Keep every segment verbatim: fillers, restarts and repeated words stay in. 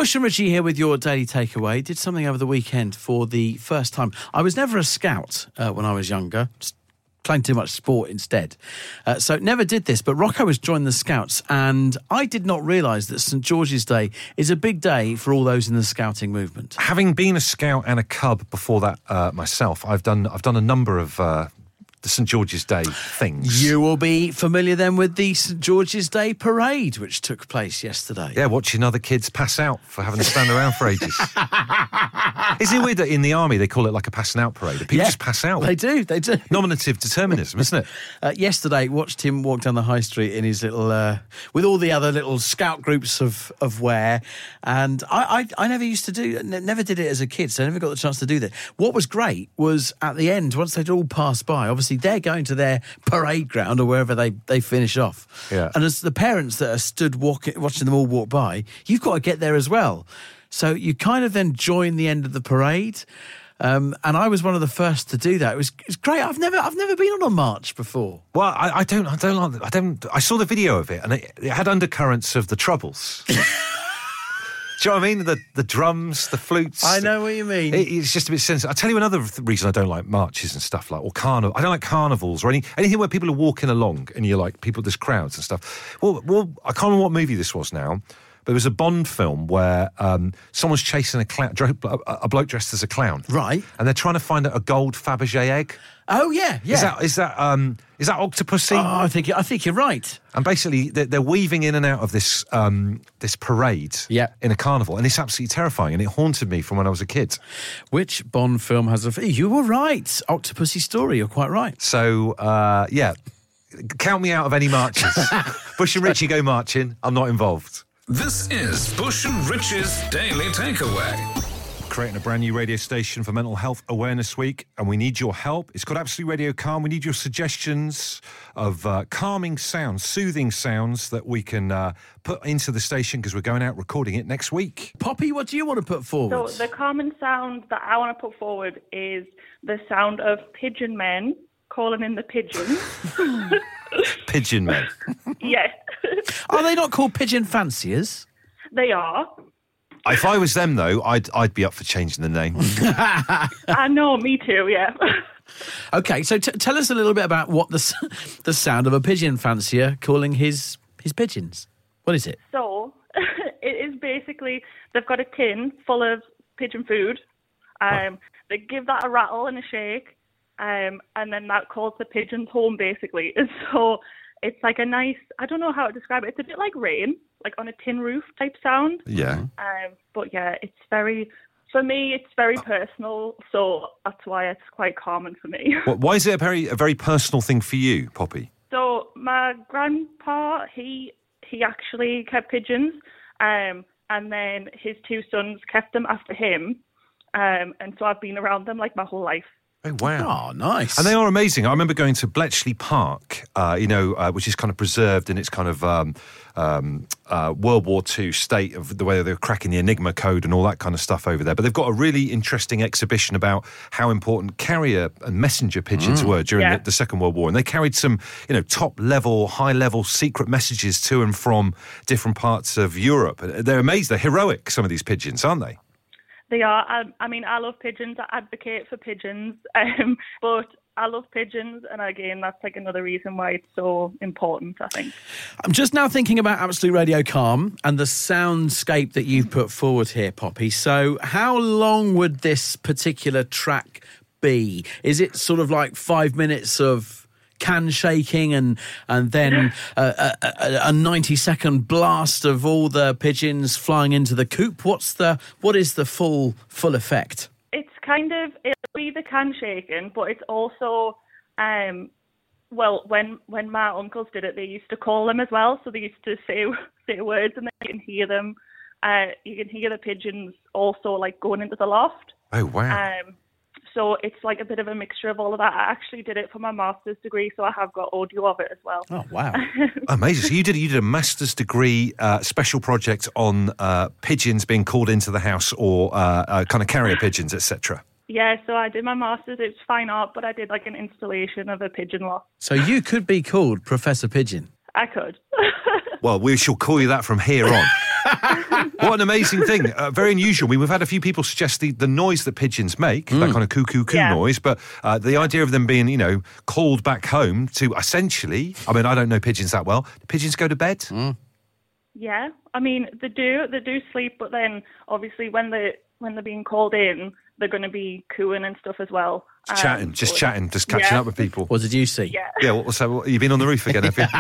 Bush and Richie here with your daily takeaway. Did something over the weekend for the first time. I was never a scout uh, when I was younger. Just playing too much sport instead. Uh, so never did this, but Rocco has joined the Scouts, and I did not realise that St George's Day is a big day for all those in the scouting movement. Having been a scout and a cub before that uh, myself, I've done I've done a number of uh, the St George's Day things. You will be familiar then with the St George's Day parade, which took place yesterday. Yeah, watching other kids pass out for having to stand around for ages. Isn't it weird that in the army they call it like a passing out parade? People Yeah, just pass out. They do, they do. Nominative determinism, isn't it? Uh, yesterday, watched him walk down the high street in his little, uh, with all the other little scout groups of, of wear, and I, I I never used to do, n- never did it as a kid, so I never got the chance to do that. What was great was at the end, once they'd all passed by, obviously they're going to their parade ground or wherever they, they finish off. Yeah. And as the parents that are stood walking, watching them all walk by, you've got to get there as well. So you kind of then join the end of the parade. Um, and I was one of the first to do that. It was, it was great. I've never, I've never been on a march before. Well, I, I don't, I don't, like, I don't. I saw the video of it, and it, it had undercurrents of the Troubles. Do you know what I mean? The the drums, the flutes. I know what you mean. It, it's just a bit sensitive. I'll tell you another th- reason I don't like marches and stuff like, or carnival. I don't like carnivals or any anything where people are walking along and you're like, people, there's crowds and stuff. Well, well, I can't remember what movie this was now, but it was a Bond film where um, someone's chasing a clown, a, a bloke dressed as a clown. Right. And they're trying to find a gold Fabergé egg. Oh, yeah, yeah. Is that, is that, um, is that Octopussy? Oh, I think, I think you're right. And basically, they're, they're weaving in and out of this um, this parade Yeah. in a carnival, and it's absolutely terrifying, and it haunted me from when I was a kid. Which Bond film has a... You were right. Octopussy Story, you're quite right. So, uh, yeah, count me out of any marches. Bush and Richie go marching. I'm not involved. This is Bush and Rich's Daily Takeaway. Creating a brand new radio station for Mental Health Awareness Week, and we need your help. It's called Absolute Radio Calm. We need your suggestions of uh, calming sounds, soothing sounds that we can uh, put into the station because we're going out recording it next week. Poppy, what do you want to put forward? So the common sound that I want to put forward is the sound of pigeon men calling in the pigeons. Pigeon men. Yes. Are they not called pigeon fanciers? They are. If I was them, though, I'd I'd be up for changing the name. I know, me too, yeah. Okay, so t- tell us a little bit about what the s- the sound of a pigeon fancier calling his his pigeons. What is it? So, it is basically, they've got a tin full of pigeon food. Um, they give that a rattle and a shake, um, and then that calls the pigeons home, basically. And so, it's like a nice, I don't know how to describe it, it's a bit like rain, like on a tin roof type sound. Yeah. Um, but yeah, it's very, for me, it's very personal, so that's why it's quite common for me. Well, why is it a very a very personal thing for you, Poppy? So my grandpa, he he actually kept pigeons, um, and then his two sons kept them after him, um, and so I've been around them like my whole life. Oh, wow. Oh, nice. And they are amazing. I remember going to Bletchley Park, uh, you know, uh, which is kind of preserved in its kind of um, um, uh, World War Two state of the way they're cracking the Enigma code and all that kind of stuff over there. But they've got a really interesting exhibition about how important carrier and messenger pigeons mm. were during yeah. the, the Second World War. And they carried some, you know, top-level, high-level secret messages to and from different parts of Europe. They're amazing. They're heroic, some of these pigeons, aren't they? They are. I, I mean, I love pigeons. I advocate for pigeons. Um, but I love pigeons. And again, that's like another reason why it's so important, I think. I'm just now thinking about Absolute Radio Calm and the soundscape that you've put forward here, Poppy. So how long would this particular track be? Is it sort of like five minutes of can shaking and and then a, a, a ninety second blast of all the pigeons flying into the coop? What's the what is the full full effect? It's kind of, it'll be the can shaking, but it's also, um, well, when when my uncles did it, they used to call them as well. So they used to say say words, and then you can hear them. Uh, you can hear the pigeons also like going into the loft. Oh wow! Um, So it's like a bit of a mixture of all of that. I actually did it for my master's degree, so I have got audio of it as well. Oh, wow. Amazing. So you did you did a master's degree uh, special project on uh, pigeons being called into the house or uh, uh, kind of carrier pigeons, et cetera. Yeah, so I did my master's. It's fine art, but I did like an installation of a pigeon loft. So you could be called Professor Pigeon. I could. Well, we shall call you that from here on. What an amazing thing. Uh, very unusual. I mean, we've had a few people suggest the, the noise that pigeons make, mm. that kind of coo-coo-coo yeah. noise, but uh, the idea of them being, you know, called back home to essentially, I mean, I don't know pigeons that well. Do pigeons go to bed? Mm. Yeah. I mean, they do. They do sleep, but then obviously when, they, when they're being called in, they're going to be cooing and stuff as well. Um, chatting, just chatting, just catching yeah. up with people. What did you see? Yeah. Yeah, what, so what, you've been on the roof again, have you?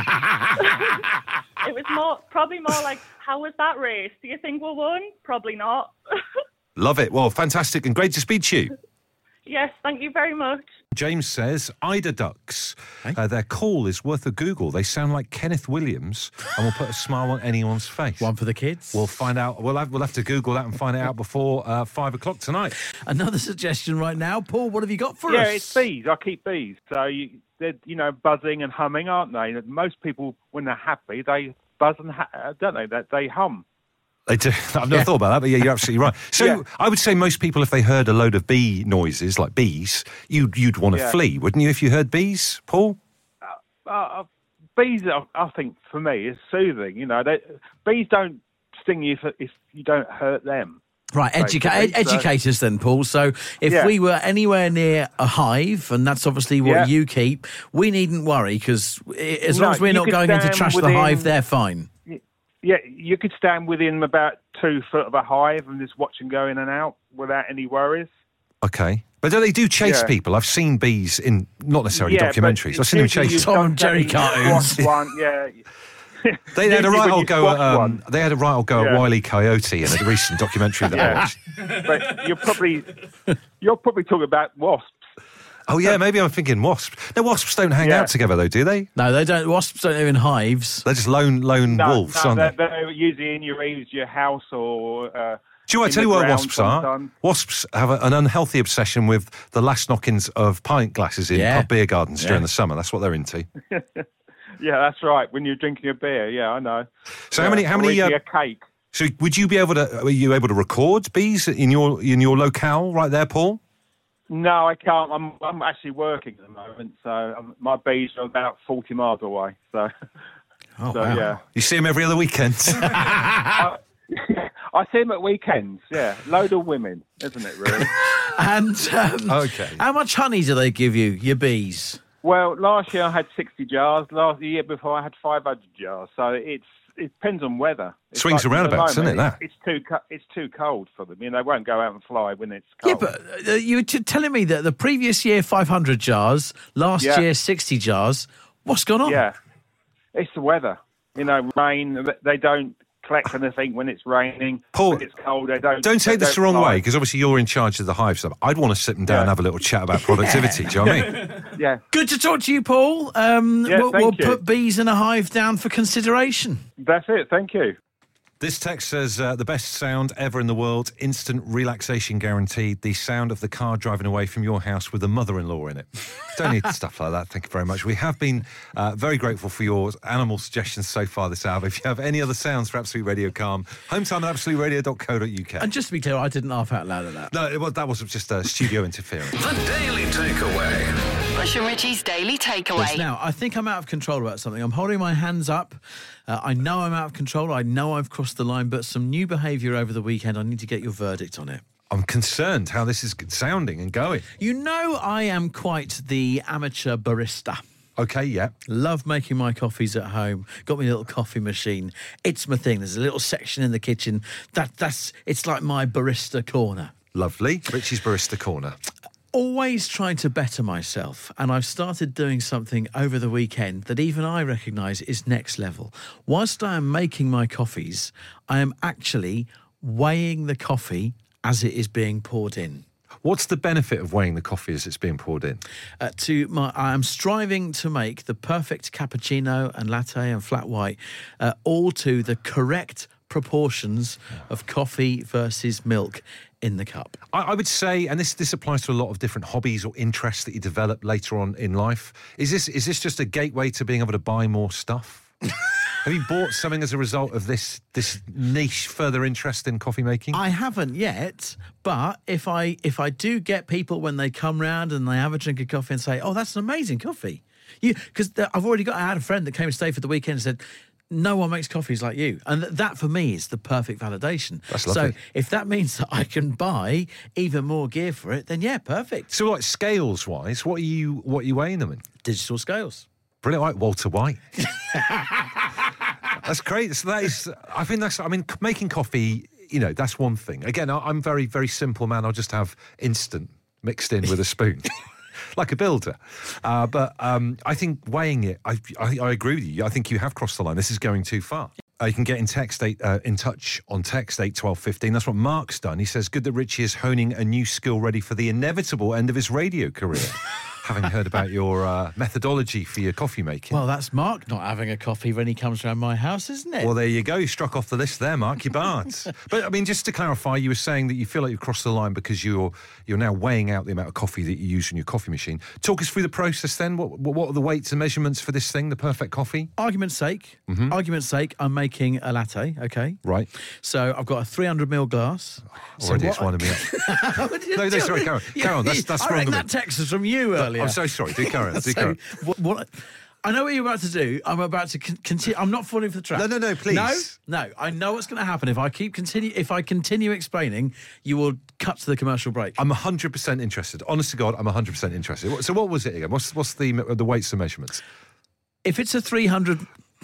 It was more, probably more like, how was that race? Do you think we'll win? Probably not. Love it. Well, fantastic and great to speak to you. Yes, thank you very much. James says, Eider ducks. Hey? Uh, their call is worth a Google. They sound like Kenneth Williams and will put a smile on anyone's face. One for the kids. We'll find out. We'll have, we'll have to Google that and find it out before uh, five o'clock tonight. Another suggestion right now. Paul, what have you got for yeah, us? Yeah, it's bees. I keep bees. So, you, they're, you know, buzzing and humming, aren't they? Most people, when they're happy, they buzz and, ha- don't they? That They hum. They do. I've never yeah. thought about that, but yeah, you're absolutely right. So yeah. I would say most people, if they heard a load of bee noises, like bees, you'd, you'd want to yeah. flee, wouldn't you, if you heard bees, Paul? Uh, uh, bees, I, I think, for me, is soothing. You know, they, bees don't sting you if, if you don't hurt them. Right, educa- ed- so. educate us then, Paul. So if Yeah. we were anywhere near a hive, and that's obviously what Yeah. you keep, we needn't worry, because as No, long as we're you not could going in to stand trash within- the hive, they're fine. Yeah, you could stand within about two foot of a hive and just watch them go in and out without any worries. Okay. But they do chase Yeah. people. I've seen bees in, not necessarily Yeah, documentaries, but I've seen them usually chase. you Tom don't and Jerry take cartoons. squash One, yeah. They had a Usually right when old you go squash at um, one- they had a right old go at Yeah. Wile E. Coyote in a recent documentary that I Yeah. watched. But you're probably you're probably talking about wasps. Oh yeah, maybe I'm thinking wasps. No, wasps don't hang Yeah. out together though, do they? No, they don't. Wasps don't live in hives. They're just lone lone No, wolves, no, aren't they're, they? they're usually in your eaves, your house, or. Uh, Do you know what? I in tell you the what ground wasps are? sometimes. Wasps have a, an unhealthy obsession with the last knockings of pint glasses in Yeah. pub beer gardens Yeah. during the summer. That's what they're into. Yeah, that's right. When you're drinking a beer, yeah, I know. So yeah, how many? How or many? eating Uh, a cake. so would you be able to? Were you able to record bees in your in your locale right there, Paul? No, I can't. I'm I'm actually working at the moment, so um, my bees are about forty miles away. So, Oh, so wow. yeah. You see them every other weekend. I, I see them at weekends. Yeah, load of women, isn't it? Really. And um, Okay. how much honey do they give you, your bees? Well, last year I had sixty jars. Last the year before I had five hundred jars. So it's it depends on weather. It's Swings like, and at the roundabouts, moment, isn't it, that? It's too co- it's too cold for them. You know, they won't go out and fly when it's cold. Yeah, but uh, you were t- telling me that the previous year five hundred jars, last Yeah. year sixty jars. What's gone on? Yeah, it's the weather. You know, rain. They don't collect anything when it's raining. Paul, when it's cold, they don't. Don't take they this the wrong fly. way, because obviously you're in charge of the hive stuff. I'd want to sit them down Yeah. and have a little chat about productivity. Do you know what I mean? Yeah, Good to talk to you, Paul. Um, Yeah, we'll thank we'll you. put bees in a hive down for consideration. that's it. Thank you. This text says, uh, the best sound ever in the world, instant relaxation guaranteed, the sound of the car driving away from your house with a mother-in-law in it. Don't need stuff like that, thank you very much. We have been uh, very grateful for your animal suggestions so far this hour. If you have any other sounds for Absolute Radio Calm, hometime at absolute radio dot co dot uk. And just to be clear, I didn't laugh out loud at that. No, it was, that was just uh, studio interference. The Daily Takeaway. Bush and Richie's Daily Takeaway. Now, I think I'm out of control about something. I'm holding my hands up. Uh, I know I'm out of control. I know I've crossed the line, but some new behaviour over the weekend. I need to get your verdict on it. I'm concerned how this is sounding and going. You know, I am quite the amateur barista. Okay, yeah. Love making my coffees at home. Got me a little coffee machine. It's my thing. There's a little section in the kitchen. That that's it's like my barista corner. Lovely. Richie's Barista Corner. Always trying to better myself, and I've started doing something over the weekend that even I recognise is next level. Whilst I am making my coffees, I am actually weighing the coffee as it is being poured in. What's the benefit of weighing the coffee as it's being poured in? Uh, to my, I am striving to make the perfect cappuccino and latte and flat white, uh, all to the correct proportions of coffee versus milk in the cup. I, I would say, and this this applies to a lot of different hobbies or interests that you develop later on in life. Is this is this just a gateway to being able to buy more stuff? Have you bought something as a result of this this niche further interest in coffee making? I haven't yet, but if I if I do get people when they come round and they have a drink of coffee and say, "Oh, that's an amazing coffee," You because I've already got. I had a friend that came and stayed for the weekend and said, no one makes coffees like you. And th- that, for me, is the perfect validation. That's lovely. So if that means that I can buy even more gear for it, then yeah, perfect. So, like scales-wise, what are you what are you weighing them in? Digital scales. Brilliant, like Walter White. That's great. So that is, I think that's, I mean, c- making coffee, you know, that's one thing. Again, I, I'm very, very simple man. I'll just have instant mixed in with a spoon. Like a builder. Uh, but um, I think weighing it, I, I, I agree with you. I think you have crossed the line. This is going too far. Uh, you can get in text eight, uh, in touch on text eight twelve fifteen. That's what Mark's done. He says, good that Richie is honing a new skill ready for the inevitable end of his radio career. Having heard about your uh, methodology for your coffee making. Well, that's Mark not having a coffee when he comes around my house, isn't it? Well, there you go. You struck off the list there, Mark. You're barred. But, I mean, just to clarify, you were saying that you feel like you've crossed the line because you're you're now weighing out the amount of coffee that you use in your coffee machine. Talk us through the process then. What what are the weights and measurements for this thing, the perfect coffee? Argument's sake, Mm-hmm. argument's sake, I'm making a latte, okay? Right. So I've got a three hundred mil glass. Already so it's winding me up. No, no, sorry, carry on. Carry on. That's- that's I wrong reckon of that me. text was from you earlier. I'm so sorry. Do carry on. Do carry So, on. what, what, I know what you're about to do. I'm about to con- continue. I'm not falling for the trap. No, no, no, please. No, no. I know what's going to happen if I keep continue. If I continue explaining, you will cut to the commercial break. I'm one hundred percent interested. Honest to God, I'm one hundred percent interested. What- So what was it again? What's what's the the weights and measurements? If it's a three hundred,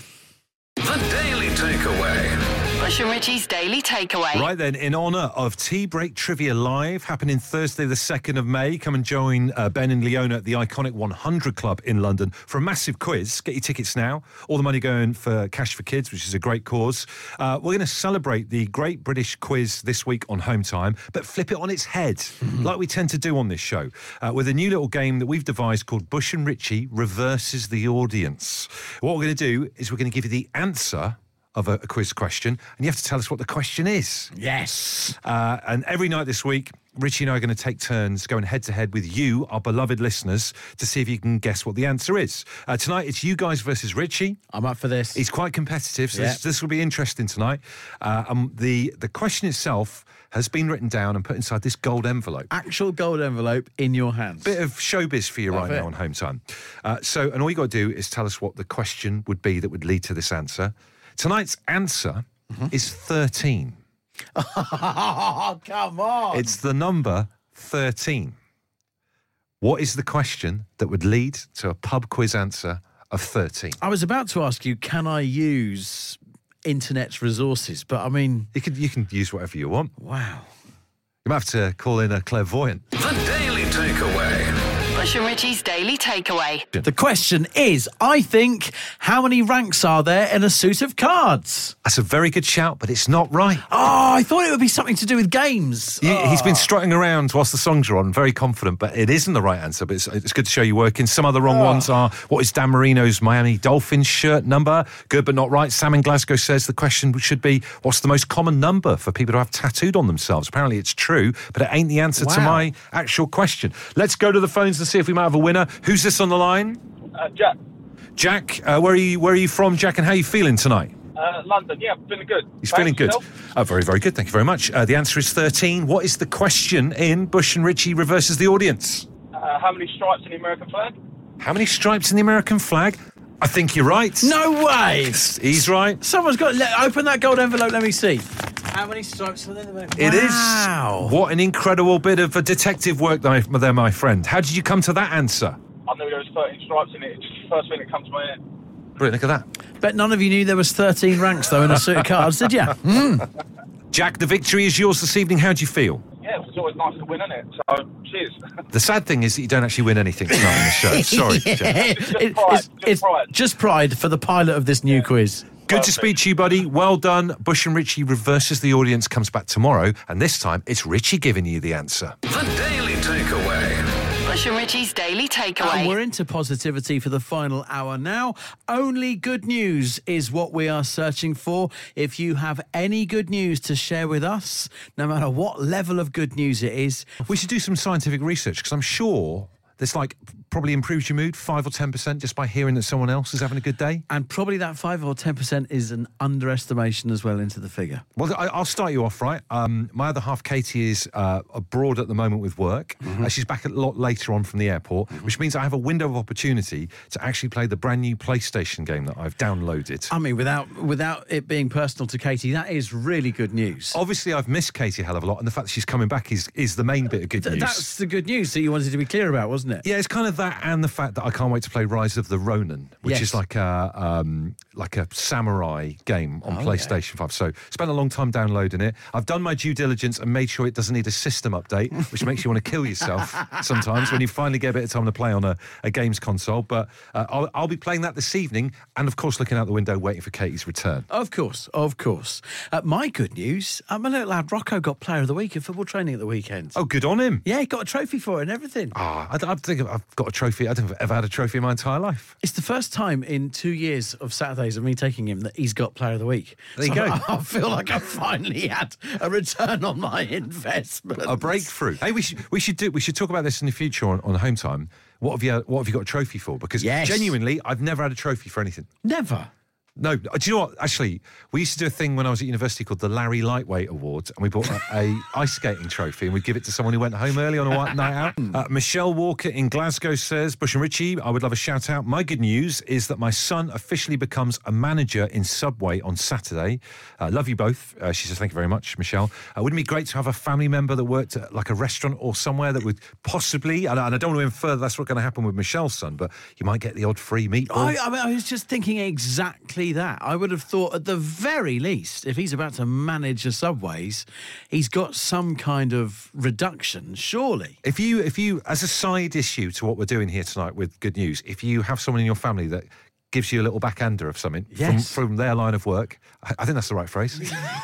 The Daily Takeaway. Bush and Richie's Daily Takeaway. Right then, in honour of Tea Break Trivia Live, happening Thursday the second of May, come and join uh, Ben and Leona at the iconic one hundred Club in London for a massive quiz. Get your tickets now. All the money going for Cash for Kids, which is a great cause. Uh, we're going to celebrate the Great British Quiz this week on Home Time, but flip it on its head, like we tend to do on this show, uh, with a new little game that we've devised called Bush and Richie Reverses the Audience. What we're going to do is we're going to give you the answer of a, a quiz question, and you have to tell us what the question is. yes. Uh, and every night this week, Richie and I are going to take turns going head to head with you, our beloved listeners, to see if you can guess what the answer is. Uh, tonight, it's you guys versus Richie. I'm up for this. It's quite competitive, so Yeah. this, this will be interesting tonight. Uh, um, the, the question itself has been written down and put inside this gold envelope. Actual gold envelope in your hands. Bit of showbiz for you Love right it. now on Home Time. Uh, so, and all you got to do is tell us what the question would be that would lead to this answer. Tonight's answer Mm-hmm. is thirteen. Oh, come on. It's the number thirteen. What is the question that would lead to a pub quiz answer of thirteen? I was about to ask you, can I use internet's resources? But I mean, You can, you can use whatever you want. wow. You might have to call in a clairvoyant. The Daily Takeaway. Bush and Richie's Daily Takeaway. The question is, I think, how many ranks are there in a suit of cards? That's a very good shout, but it's not right. Oh, I thought it would be something to do with games. You- He's Oh. been strutting around whilst the songs are on, very confident, but it isn't the right answer. But it's, it's good to show you working. Some other wrong ones are, what is Dan Marino's Miami Dolphins shirt number? Good but not right. Sam in Glasgow says the question should be, what's the most common number for people to have tattooed on themselves? Apparently it's true, but it ain't the answer to Wow. my actual question. Let's go to the phones and see if we might have a winner. Who's this on the line? Uh, Jack, Jack, uh, where are you? Where are you from, Jack? And how are you feeling tonight? uh, London. Yeah, feeling good. He's Thanks, feeling good. yourself? Oh, very, very good. Thank you very much. Uh, the answer is thirteen. What is the question in Bush and Richie Reverses the Audience? Uh, how many stripes in the American flag? How many stripes in the American flag? I think you're right. No way. He's right. Someone's got, let, open that gold envelope, let me see. How many stripes are there? It is. Wow. What an incredible bit of uh, detective work there, there, my friend. How did you come to that answer? I knew there was thirteen stripes in it. It's just the first thing that comes to my head. Brilliant, look at that. Bet none of you knew there was thirteen ranks, though, in a suit of cards, did you? Jack, the victory is yours this evening. How do you feel? Yeah, it's always nice to win, isn't it? So, cheers. The sad thing is that you don't actually win anything tonight on the show. Sorry, Jack. Just It- pride, it's, just it's pride. just pride for the pilot of this new quiz. Good to Perfect. speak to you, buddy. Well done. Bush and Richie Reverses the Audience comes back tomorrow, and this time it's Richie giving you the answer. The Daily Takeaway. Bush and Richie's Daily And Takeaway. we're into positivity for the final hour now. Only good news is what we are searching for. If you have any good news to share with us, no matter what level of good news it is, We should do some scientific research because I'm sure There's like probably improves your mood five or ten percent just by hearing that someone else is having a good day. And probably that five or ten percent is an underestimation as well into the figure. Well, I, I'll start you off, right? Um, my other half, Katie, is uh, abroad at the moment with work. Mm-hmm. Uh, she's back a lot later on from the airport, mm-hmm. which means I have a window of opportunity to actually play the brand new PlayStation game that I've downloaded. I mean, without without it being personal to Katie, that is really good news. Obviously, I've missed Katie a hell of a lot, and the fact that she's coming back is is the main bit of good Th- news. That's the good news that you wanted to be clear about, wasn't it? Yeah, it's kind of that, and the fact that I can't wait to play Rise of the Ronin, which Yes. is like a um, like a samurai game on Oh, PlayStation five. So spent a long time downloading it. I've done my due diligence and made sure it doesn't need a system update, which makes you want to kill yourself sometimes when you finally get a bit of time to play on a, a games console. But uh, I'll, I'll be playing that this evening, and of course looking out the window waiting for Katie's return. Of course, of course. Uh, my good news, uh, my little lad Rocco got Player of the Week in football training at the weekend. Oh, good on him. Yeah, he got a trophy for it and everything. Ah, I, I think I've got a trophy. I don't think I've ever had a trophy in my entire life. It's the first time in two years of Saturdays of me taking him that he's got Player of the Week. There you So go. I, I feel like I finally had a return on my investment. A breakthrough. Hey, we should we should do we should talk about this in the future on, on Home Time. What have you what have you got a trophy for? Because Yes. genuinely, I've never had a trophy for anything. Never. No, do you know what? Actually, we used to do a thing when I was at university called the Larry Lightweight Awards, and we bought a, a ice skating trophy, and we'd give it to someone who went home early on a white night out. Uh, Michelle Walker in Glasgow says, Bush and Richie, I would love a shout out. My good news is that my son officially becomes a manager in Subway on Saturday. Uh, love you both. Uh, she says, thank you very much, Michelle. Uh, wouldn't it be great to have a family member that worked at like a restaurant or somewhere that would possibly, and I, and I don't want to infer that's what's going to happen with Michelle's son, but you might get the odd free meatball. I, I, mean, I was just thinking exactly that. I would have thought, at the very least, if he's about to manage a Subways, he's got some kind of reduction, surely. If you, if you, as a side issue to what we're doing here tonight with Good News, if you have someone in your family that gives you a little backhander of something Yes. from, from their line of work, I, I think that's the right phrase.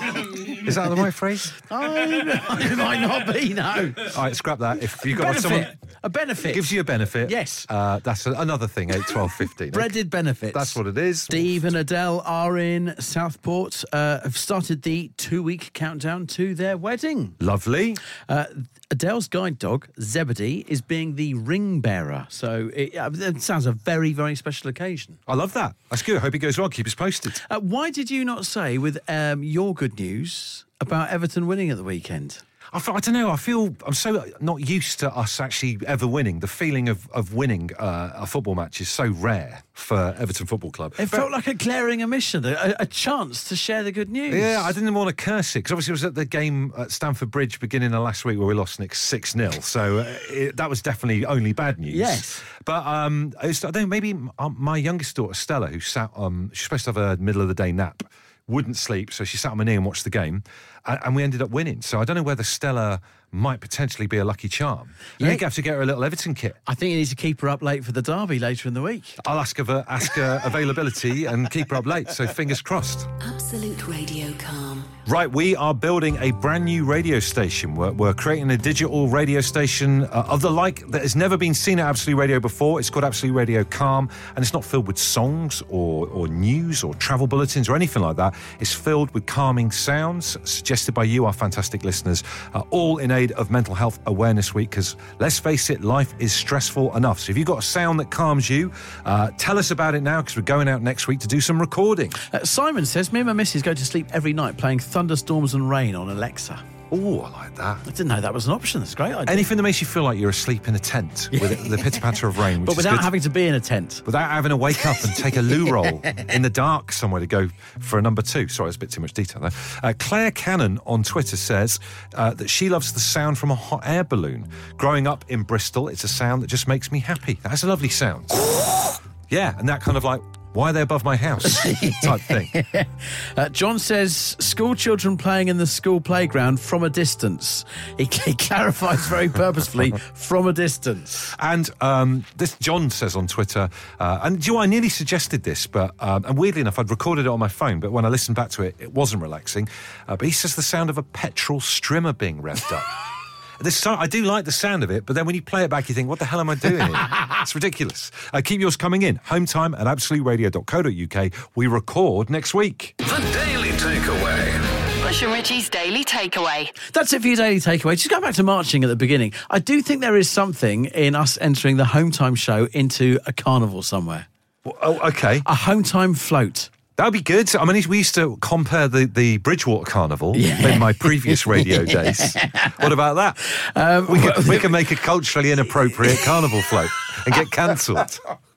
Is that the right phrase? Oh, it might not be, no. All right, scrap that. If you've got Benefit. someone A benefit. gives you a benefit, Yes. uh, that's a, another thing. Eight, twelve, fifteen. Breaded benefits. That's what it is. Steve and Adele are in Southport, uh, have started the two-week countdown to their wedding. Lovely. Uh, Adele's guide dog, Zebedee, is being the ring bearer. So it, uh, it sounds a very, very special occasion. I love that. That's good. I hope it goes well. Keep us posted. Uh, why did you not say with um, your good news about Everton winning at the weekend? I, feel, I don't know. I feel I'm so not used to us actually ever winning. The feeling of, of winning uh, a football match is so rare for Everton Football Club. It felt like a glaring omission, a, a chance to share the good news. Yeah, I didn't want to curse it because obviously it was at the game at Stamford Bridge beginning of last week where we lost Nick six nil. So uh, it, that was definitely only bad news. Yes. But um, I, was, I don't know, maybe um, my youngest daughter, Stella, who sat, um, she's supposed to have a middle of the day nap, wouldn't sleep, so she sat on my knee and watched the game, and, and we ended up winning. So I don't know whether Stella might potentially be a lucky charm. Yeah. I think I have to get her a little Everton kit. I think you need to keep her up late for the derby later in the week. I'll ask her, ask her availability and keep her up late, so fingers crossed. Absolute Radio Calm. Right, we are building a brand new radio station. We're, we're creating a digital radio station uh, of the like that has never been seen at Absolute Radio before. It's called Absolute Radio Calm, and it's not filled with songs or, or news or travel bulletins or anything like that. It's filled with calming sounds suggested by you, our fantastic listeners, uh, all in aid of Mental Health Awareness Week, because let's face it, life is stressful enough. So if you've got a sound that calms you, uh, tell us about it now, because we're going out next week to do some recording. Uh, Simon says, me and my missus go to sleep every night playing Thunderstorms and Rain on Alexa. Oh, I like that. I didn't know that was an option. That's a great idea. Anything that makes you feel like you're asleep in a tent with the pitter-patter of rain. Which but is without good. having to be in a tent. Without having to wake up and take a loo roll in the dark somewhere to go for a number two. Sorry, that's a bit too much detail there. Uh, Claire Cannon on Twitter says uh, that she loves the sound from a hot air balloon. Growing up in Bristol, it's a sound that just makes me happy. That's a lovely sound. Yeah, and that kind of like, why are they above my house type thing. Uh, John says, school children playing in the school playground from a distance. He, he clarifies very purposefully, from a distance. And um, this John says on Twitter, uh, and do you know, I nearly suggested this, but um, and weirdly enough, I'd recorded it on my phone, but when I listened back to it, it wasn't relaxing. Uh, but he says the sound of a petrol strimmer being revved up. This sound, I do like the sound of it, but then when you play it back, you think, what the hell am I doing here? It's ridiculous. Uh, keep yours coming in. Home time at absolute radio dot co dot uk. We record next week. The Daily Takeaway. Bush and Richie's Daily Takeaway. That's it for your daily takeaway. Just go back to marching at the beginning. I do think there is something in us entering the home time show into a carnival somewhere. Oh, okay. A home time float. That would be good. I mean, we used to compare the, the Bridgewater Carnival Yeah. in my previous radio days. What about that? Um, we, could, we can make a culturally inappropriate carnival float and get cancelled.